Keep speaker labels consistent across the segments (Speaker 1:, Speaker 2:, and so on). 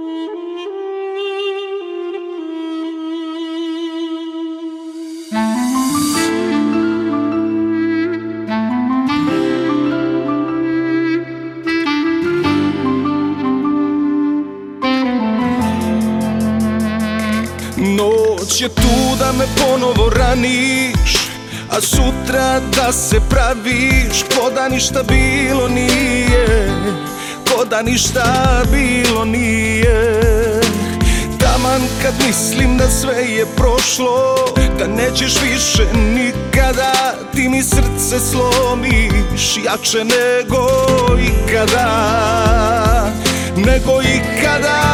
Speaker 1: Noć je tu da me ponovo raniš, a sutra da se praviš ko da ništa bilo nije, ko da ništa bilo nije. Taman kad mislim da sve je prošlo, da nećeš više nikada, ti mi srce slomiš jače nego ikada, nego ikada.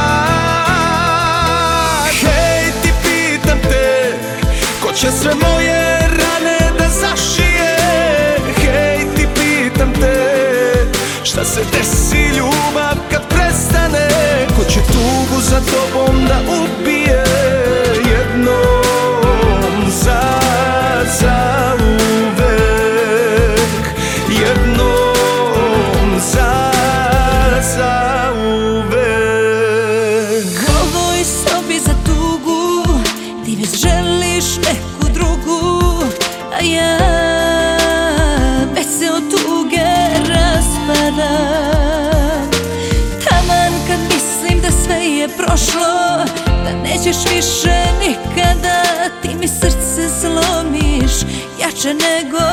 Speaker 1: Ko će sve moje rane da zašije? Hej, ti pitam te, šta se desi ljubav kad prestane? Ko će tugu za tobom da ubije jednom zauvek, jednom zauvek.
Speaker 2: U ovoj sobi za tugu ti već želiš neku drugu, a ja već se od tuge raspadam. Taman kad mislim da sve je prošlo, da nećeš više nikada, ti mi srce slomiš jače nego